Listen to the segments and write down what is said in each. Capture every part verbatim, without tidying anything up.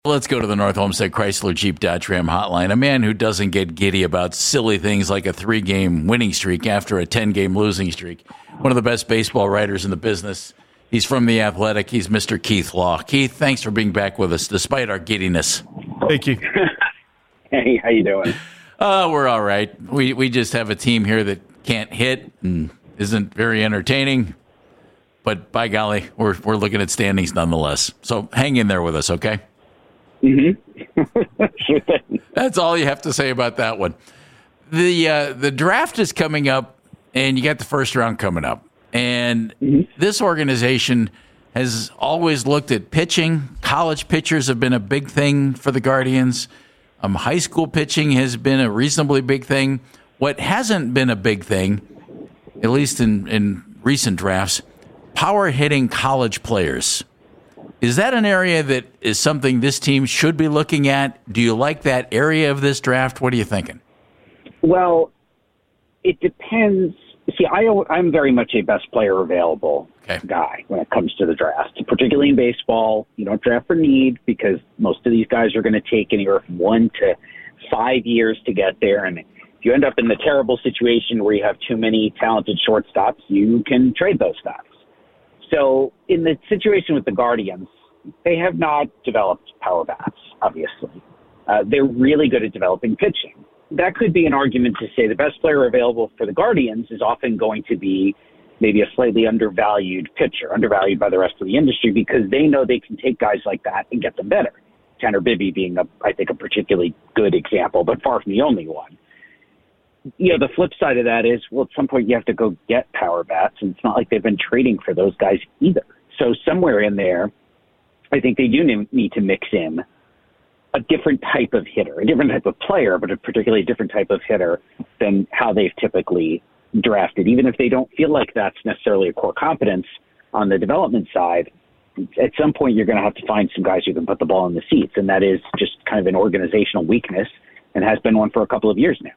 Let's go to the North Olmsted Chrysler Jeep Dodge Ram hotline. A man who doesn't get giddy about silly things like a three-game winning streak after a ten-game losing streak. One of the best baseball writers in the business. He's from The Athletic. He's Mister Keith Law. Keith, thanks for being back with us despite our giddiness. Thank you. Hey, how you doing? Uh, we're all right. We we just have a team here that can't hit and isn't very entertaining. But by golly, we're we're looking at standings nonetheless. So hang in there with us, okay? Mm-hmm. Sure thing. That's all you have to say about that one. The uh, the draft is coming up, and you got the first round coming up. And mm-hmm. this organization has always looked at pitching. College pitchers have been a big thing for the Guardians. Um, high school pitching has been a reasonably big thing. What hasn't been a big thing, at least in, in recent drafts, power-hitting college players. Is that an area that is something this team should be looking at? Do you like that area of this draft? What are you thinking? Well, it depends. See, I, I'm very much a best player available okay. guy when it comes to the draft, particularly in baseball. You don't draft for need because most of these guys are going to take anywhere from one to five years to get there. And if you end up in the terrible situation where you have too many talented shortstops, you can trade those guys. So in the situation with the Guardians, they have not developed power bats, obviously. Uh, they're really good at developing pitching. That could be an argument to say the best player available for the Guardians is often going to be maybe a slightly undervalued pitcher, undervalued by the rest of the industry, because they know they can take guys like that and get them better. Tanner Bibby being, a, I think, a particularly good example, but far from the only one. You know, the flip side of that is, well, at some point you have to go get power bats, and it's not like they've been trading for those guys either. So somewhere in there, I think they do need to mix in a different type of hitter, a different type of player, but a particularly different type of hitter than how they've typically drafted. Even if they don't feel like that's necessarily a core competence on the development side, at some point you're going to have to find some guys who can put the ball in the seats, and that is just kind of an organizational weakness and has been one for a couple of years now.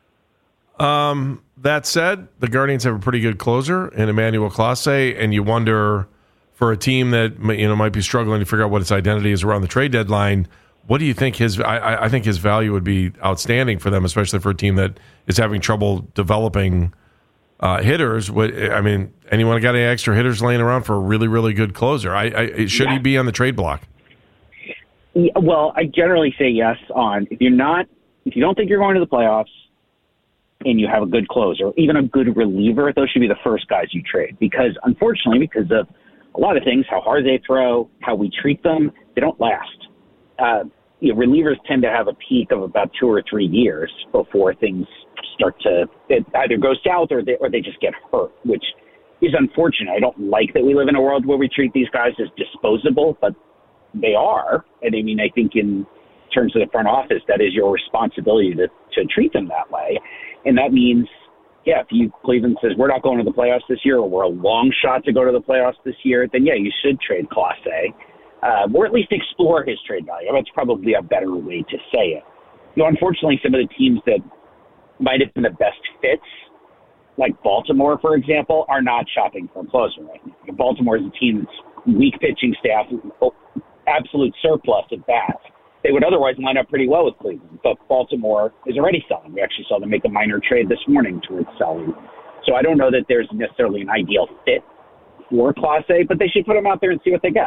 Um, that said, the Guardians have a pretty good closer in Emmanuel Clase, and you wonder for a team that you know might be struggling to figure out what its identity is around the trade deadline, what do you think his? I, I think his value would be outstanding for them, especially for a team that is having trouble developing uh, hitters. What I mean, anyone got any extra hitters laying around for a really, really good closer? I, I should yeah. he be on the trade block? Yeah, well, I generally say yes on if you're not if you don't think you're going to the playoffs, and you have a good closer, even a good reliever, those should be the first guys you trade. Because unfortunately, because of a lot of things, how hard they throw, how we treat them, they don't last. Uh, you know, relievers tend to have a peak of about two or three years before things start to it either go south or they, or they just get hurt, which is unfortunate. I don't like that we live in a world where we treat these guys as disposable, but they are. And I mean, I think in terms of the front office, that is your responsibility to, to treat them that way. And that means, yeah, if you Cleveland says we're not going to the playoffs this year, or we're a long shot to go to the playoffs this year, then yeah, you should trade Clase, uh, or at least explore his trade value. That's probably a better way to say it. You know, unfortunately, some of the teams that might have been the best fits, like Baltimore, for example, are not shopping for a closer right now. Baltimore is a team that's weak pitching staff, absolute surplus at bats. They would otherwise line up pretty well with Cleveland, but Baltimore is already selling. We actually saw them make a minor trade this morning towards selling. So I don't know that there's necessarily an ideal fit for Clase, but they should put him out there and see what they get.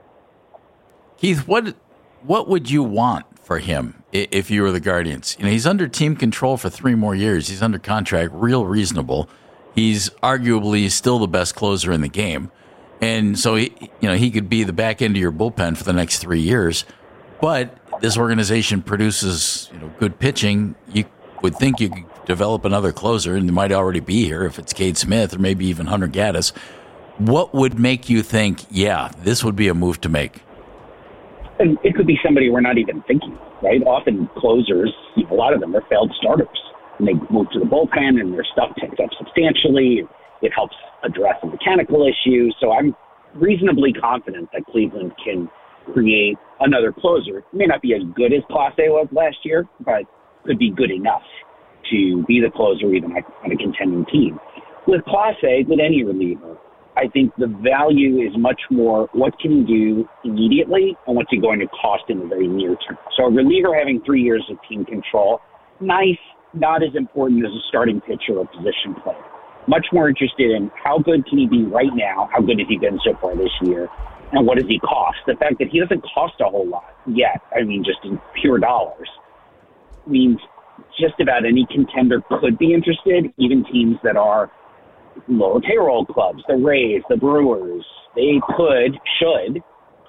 Keith, what what would you want for him if you were the Guardians? You know, he's under team control for three more years. He's under contract, real reasonable. He's arguably still the best closer in the game, and so he, you know he could be the back end of your bullpen for the next three years. But this organization produces, you know, good pitching. You would think you could develop another closer, and they might already be here if it's Cade Smith or maybe even Hunter Gaddis. What would make you think, yeah, this would be a move to make? And it could be somebody we're not even thinking, right? Often closers, you know, a lot of them are failed starters. And they move to the bullpen, and their stuff ticks up substantially. It helps address a mechanical issue. So I'm reasonably confident that Cleveland can create another closer. It may not be as good as Clase was last year, but could be good enough to be the closer even on a contending team. With Clase, with any reliever, I think the value is much more what can you do immediately and what's it going to cost in the very near term. So a reliever having three years of team control, nice, not as important as a starting pitcher or position player. Much more interested in how good can he be right now, how good has he been so far this year, and what does he cost? The fact that he doesn't cost a whole lot yet, I mean, just in pure dollars, means just about any contender could be interested, even teams that are lower payroll clubs, the Rays, the Brewers, they could, should,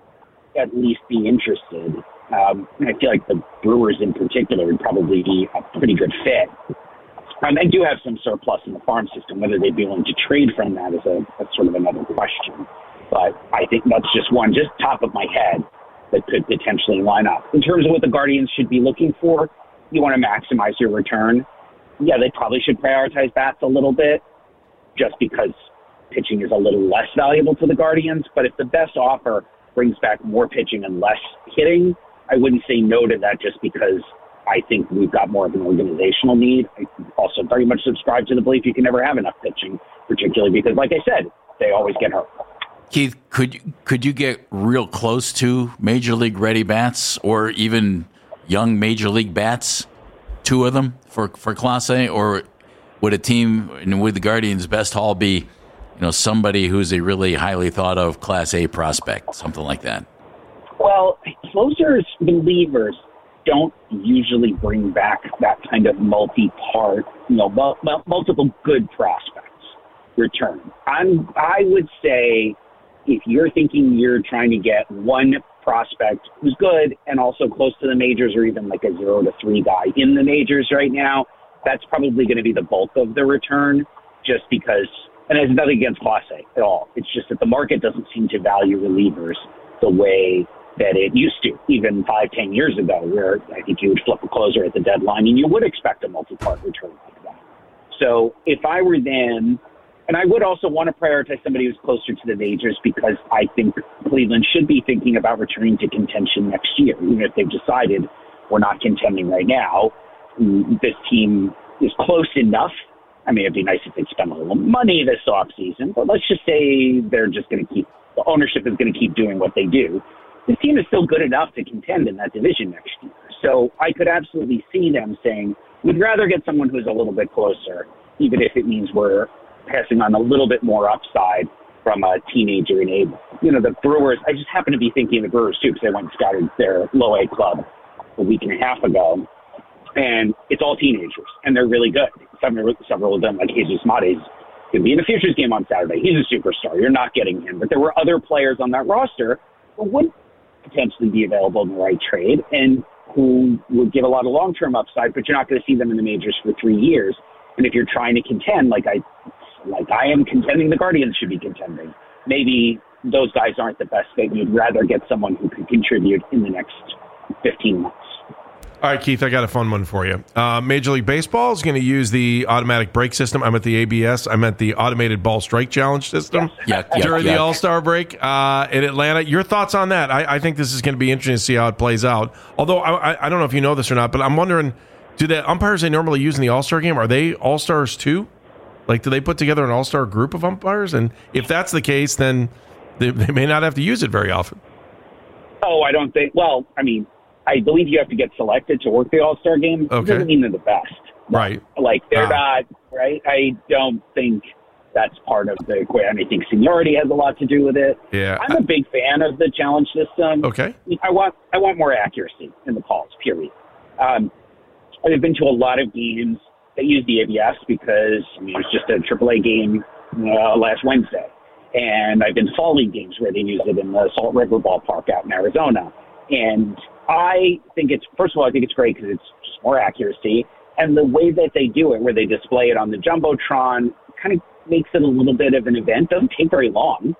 at least be interested. Um, and I feel like the Brewers in particular would probably be a pretty good fit. Um, they do have some surplus in the farm system. Whether they'd be willing to trade from that is a that's sort of another question. But I think that's just one, just top of my head, that could potentially line up. In terms of what the Guardians should be looking for, you want to maximize your return. Yeah, they probably should prioritize bats a little bit, just because pitching is a little less valuable to the Guardians. But if the best offer brings back more pitching and less hitting, I wouldn't say no to that just because I think we've got more of an organizational need. I also very much subscribe to the belief you can never have enough pitching, particularly because, like I said, they always get hurt. Keith, could you, could you get real close to Major League ready bats or even young Major League bats, two of them for, for Class A? Or would a team, and would the Guardians' best haul be, you know, somebody who's a really highly thought of Class A prospect, something like that? Well, closers, believers, don't usually bring back that kind of multi-part, you know, mul- multiple good prospects return. I'm, I would say if you're thinking you're trying to get one prospect who's good and also close to the majors, or even like a zero to three guy in the majors right now, that's probably going to be the bulk of the return, just because, and it has nothing against Class A at all. It's just that the market doesn't seem to value relievers the way that it used to, even five, ten years ago, where I think you would flip a closer at the deadline and you would expect a multi-part return like that. So if I were them, and I would also want to prioritize somebody who's closer to the majors, because I think Cleveland should be thinking about returning to contention next year, even if they've decided we're not contending right now. This team is close enough. I mean, it'd be nice if they'd spend a little money this offseason, but let's just say they're just going to keep, the ownership is going to keep doing what they do. This team is still good enough to contend in that division next year. So I could absolutely see them saying, we'd rather get someone who's a little bit closer, even if it means we're passing on a little bit more upside from a teenager in Abel. You know, the Brewers, I just happen to be thinking of the Brewers too, because they went and scouted their low-A club a week and a half ago. And it's all teenagers, and they're really good. Several, several of them, like Jesus Mates, could be in the Futures game on Saturday. He's a superstar. You're not getting him. But there were other players on that roster who would potentially be available in the right trade and who would give a lot of long-term upside, but you're not going to see them in the majors for three years. And if you're trying to contend, like I, like I am contending the Guardians should be contending, maybe those guys aren't the best fit. You'd rather get someone who can contribute in the next fifteen months. All right, Keith, I got a fun one for you. Uh, Major League Baseball is going to use the automatic break system. I meant the A B S. I meant the automated ball strike challenge system yes. yuck, during yuck, the yuck. All-Star break uh, in Atlanta. Your thoughts on that? I, I think this is going to be interesting to see how it plays out. Although, I, I don't know if you know this or not, but I'm wondering, do the umpires they normally use in the All-Star game, are they All-Stars too? Like, do they put together an All-Star group of umpires? And if that's the case, then they, they may not have to use it very often. Oh, I don't think, well, I mean, I believe you have to get selected to work the All-Star game. Okay. It doesn't mean they're the best. Right. Like, they're ah. not, right? I don't think that's part of the equation. I mean, I think seniority has a lot to do with it. Yeah. I'm a big fan of the challenge system. Okay. I want I want more accuracy in the calls, period. Um, I've been to a lot of games that use the A B S because, I mean, it was just a triple A game uh, last Wednesday. And I've been to Fall League games where they use it in the Salt River Ballpark out in Arizona. And I think it's, first of all, I think it's great because it's just more accuracy. And the way that they do it, where they display it on the Jumbotron, kind of makes it a little bit of an event. Doesn't take very long.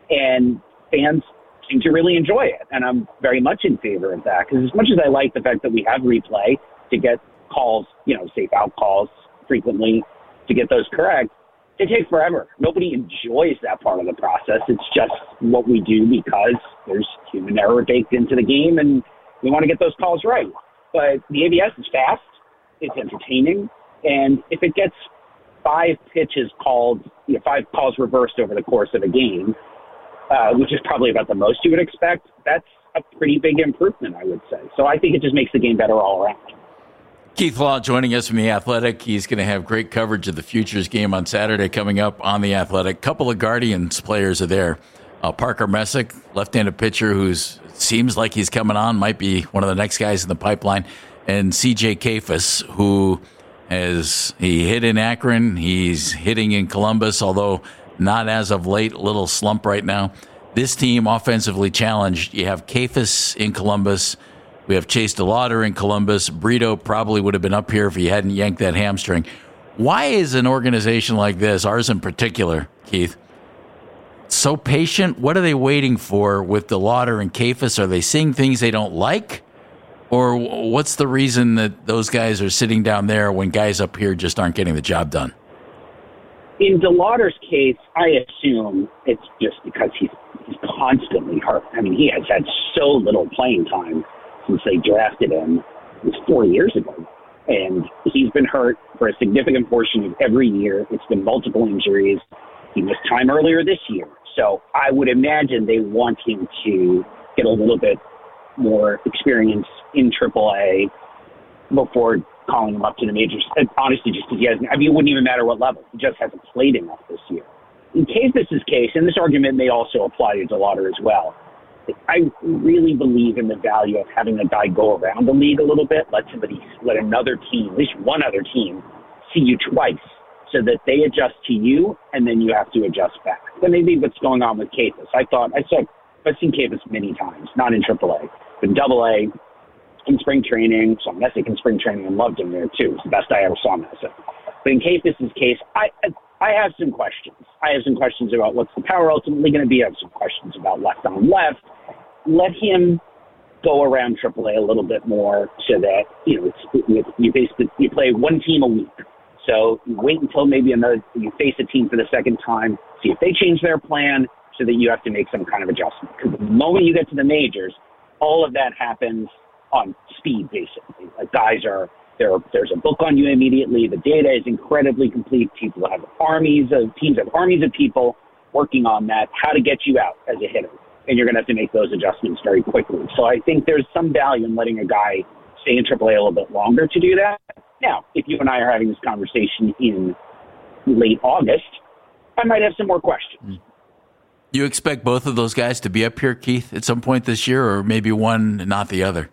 And fans seem to really enjoy it. And I'm very much in favor of that. Because as much as I like the fact that we have replay to get calls, you know, safe out calls frequently, to get those correct, it takes forever. Nobody enjoys that part of the process. It's just what we do because there's human error baked into the game, and we want to get those calls right. But the A B S is fast, it's entertaining, and if it gets five pitches called, you know, five calls reversed over the course of a game, uh, which is probably about the most you would expect. That's a pretty big improvement, I would say. So I think it just makes the game better all around. Keith Law joining us from The Athletic. He's going to have great coverage of the Futures game on Saturday coming up on The Athletic. Couple of Guardians players are there. Uh, Parker Messick, left-handed pitcher who seems like he's coming on, might be one of the next guys in the pipeline. And C J Kayfus, who has he hit in Akron. He's hitting in Columbus, although not as of late, a little slump right now. This team, offensively challenged. You have Kayfus in Columbus. We have Chase DeLauder in Columbus. Brito probably would have been up here if he hadn't yanked that hamstring. Why is an organization like this, ours in particular, Keith, so patient? What are they waiting for with DeLauder and Kayfus? Are they seeing things they don't like? Or what's the reason that those guys are sitting down there when guys up here just aren't getting the job done? In DeLauder's case, I assume it's just because he's, he's constantly hurt. I mean, he has had so little playing time since they drafted him. It was four years ago. And he's been hurt for a significant portion of every year. It's been multiple injuries. He missed time earlier this year. So I would imagine they want him to get a little bit more experience in triple A before calling him up to the majors. And honestly, just because he hasn't, I mean, it wouldn't even matter what level. He just hasn't played enough this year. In Kayfus' case, and this argument may also apply to DeLauder as well, I really believe in the value of having a guy go around the league a little bit, let somebody, let another team, at least one other team, see you twice so that they adjust to you and then you have to adjust back. That may be what's going on with Kayfus. I thought, I saw, I've seen Kayfus many times, not in triple A, but in double A, in spring training, saw Messick in spring training and loved him there too. It's the best I ever saw Messick. But in Kayfus' case, I, I have some questions. I have some questions about what's the power ultimately going to be. I have some questions about left on left. Let him go around triple A a little bit more so that, you know, it's, you, you basically you play one team a week. So you wait until maybe another, you face a team for the second time, see if they change their plan so that you have to make some kind of adjustment. Because the moment you get to the majors, all of that happens on speed, basically. Like guys are, there, there's a book on you immediately. The data is incredibly complete. People have armies of, teams have armies of people working on that, how to get you out as a hitter. And you're going to have to make those adjustments very quickly. So I think there's some value in letting a guy stay in triple A a little bit longer to do that. Now, if you and I are having this conversation in late August, I might have some more questions. You expect both of those guys to be up here, Keith, at some point this year, or maybe one and not the other?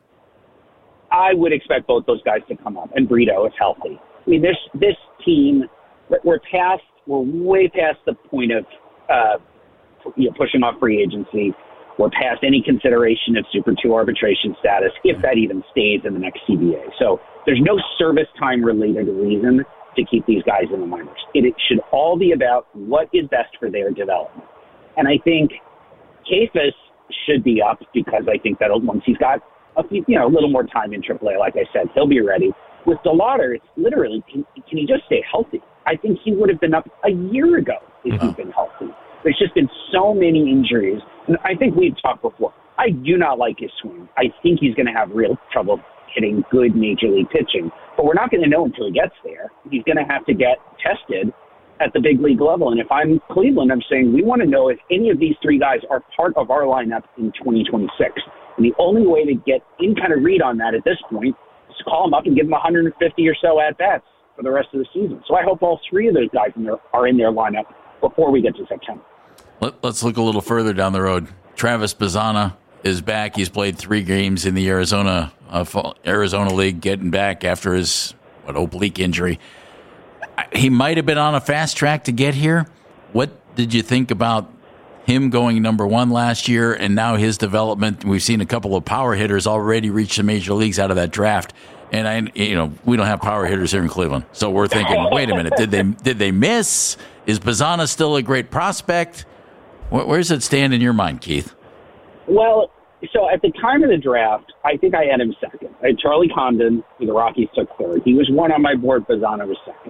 I would expect both those guys to come up, and Brito is healthy. I mean, this this team, we're past, we're way past the point of uh, you know, pushing off free agency. We're past any consideration of Super two arbitration status, if that even stays in the next C B A. So there's no service time related reason to keep these guys in the minors. It, it should all be about what is best for their development. And I think Kayfus should be up because I think that once he's got a few, you know, a little more time in triple A, like I said, he'll be ready. With DeLauder, it's literally, can, can he just stay healthy? I think he would have been up a year ago if uh-huh. he'd been healthy. There's just been so many injuries. And I think we've talked before. I do not like his swing. I think he's going to have real trouble hitting good major league pitching. But we're not going to know until he gets there. He's going to have to get tested at the big league level. And if I'm Cleveland, I'm saying we want to know if any of these three guys are part of our lineup in twenty twenty-six. And the only way to get any kind of read on that at this point is to call them up and give them one hundred fifty or so at-bats for the rest of the season. So I hope all three of those guys in there are in their lineup before we get to September. Let's look a little further down the road. Travis Bazzana is back. He's played three games in the Arizona uh, Arizona League, getting back after his what oblique injury. He might have been on a fast track to get here. What did you think about him going number one last year and now his development? We've seen a couple of power hitters already reach the major leagues out of that draft. And I, you know, we don't have power hitters here in Cleveland, so we're thinking, wait a minute, did they did they miss? Is Bazzana still a great prospect? Where does it stand in your mind, Keith? Well, so at the time of the draft, I think I had him second. I had Charlie Condon, who the Rockies took third. He was one on my board. Bazzana was second.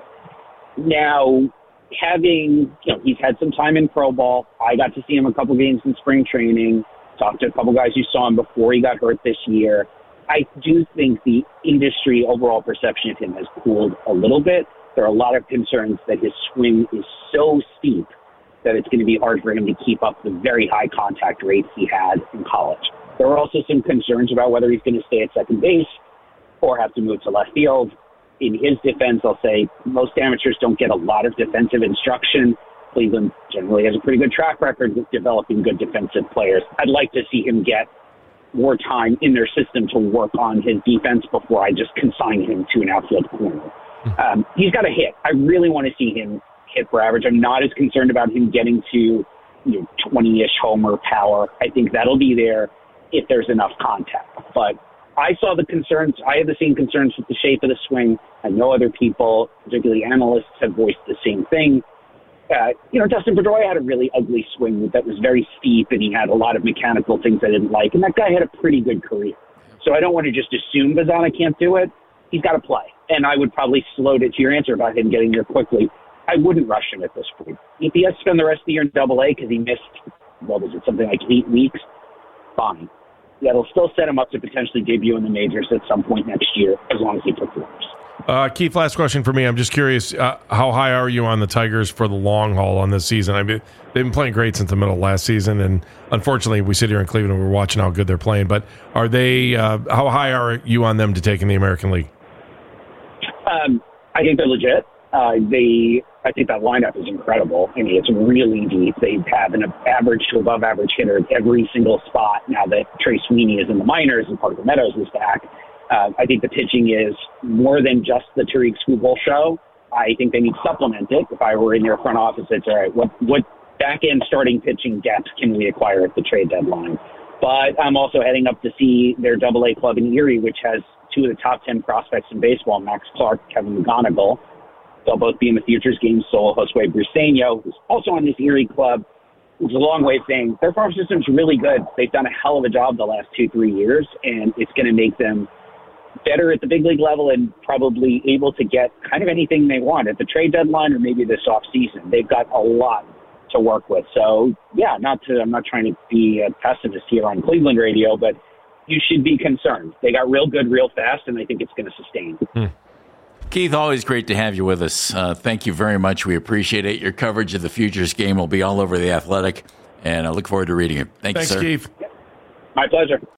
Now, having, you know, he's had some time in pro ball. I got to see him a couple games in spring training, talked to a couple guys who saw him before he got hurt this year. I do think the industry overall perception of him has cooled a little bit. There are a lot of concerns that his swing is so steep that it's going to be hard for him to keep up the very high contact rates he had in college. There are also some concerns about whether he's going to stay at second base or have to move to left field. In his defense, I'll say most amateurs don't get a lot of defensive instruction. Cleveland generally has a pretty good track record with developing good defensive players. I'd like to see him get more time in their system to work on his defense before I just consign him to an outfield corner. Um, he's got to hit. I really want to see him hit for average. I'm not as concerned about him getting to you know, twenty-ish homer power. I think that'll be there if there's enough contact. But I saw the concerns. I have the same concerns with the shape of the swing. I know other people, particularly analysts, have voiced the same thing. Uh, you know, Dustin Pedroia had a really ugly swing that was very steep, and he had a lot of mechanical things I didn't like. And that guy had a pretty good career. So I don't want to just assume Bazzana can't do it. He's got to play. And I would probably slow it to your answer about him getting there quickly. I wouldn't rush him at this point. If he has to spend the rest of the year in Double A because he missed, what was it, something like eight weeks, fine. That'll still set him up to potentially debut in the majors at some point next year, as long as he performs. Uh, Keith, last question for me. I'm just curious, uh, how high are you on the Tigers for the long haul on this season? I mean, they've been playing great since the middle of last season, and unfortunately, we sit here in Cleveland and we're watching how good they're playing. But are they? Uh, how high are you on them to take in the American League? Um, I think they're legit. Uh, they, I think that lineup is incredible. I mean, it's really deep. They have an average to above average hitter at every single spot now that Trey Sweeney is in the minors and Parker Meadows is back. Uh, I think the pitching is more than just the Tariq Skubal show. I think they need to supplement it. If I were in their front office, I'd say, all right, what, what back-end starting pitching depth can we acquire at the trade deadline? But I'm also heading up to see their Double A club in Erie, which has two of the top ten prospects in baseball, Max Clark, Kevin McGonigal. They'll both be in the Futures game. So will Josue Briseño, who's also on this Erie club, which is a long way of saying their farm system's really good. They've done a hell of a job the last two, three years, and it's going to make them better at the big league level and probably able to get kind of anything they want at the trade deadline or maybe this off season. They've got a lot to work with. So yeah, not to, I'm not trying to be a pessimist here on Cleveland radio, but you should be concerned. They got real good real fast, and I think it's going to sustain. Hmm. Keith, always great to have you with us. Uh, thank you very much. We appreciate it. Your coverage of the Futures game will be all over The Athletic, and I look forward to reading it. Thank Thanks, you, sir. Keith. My pleasure.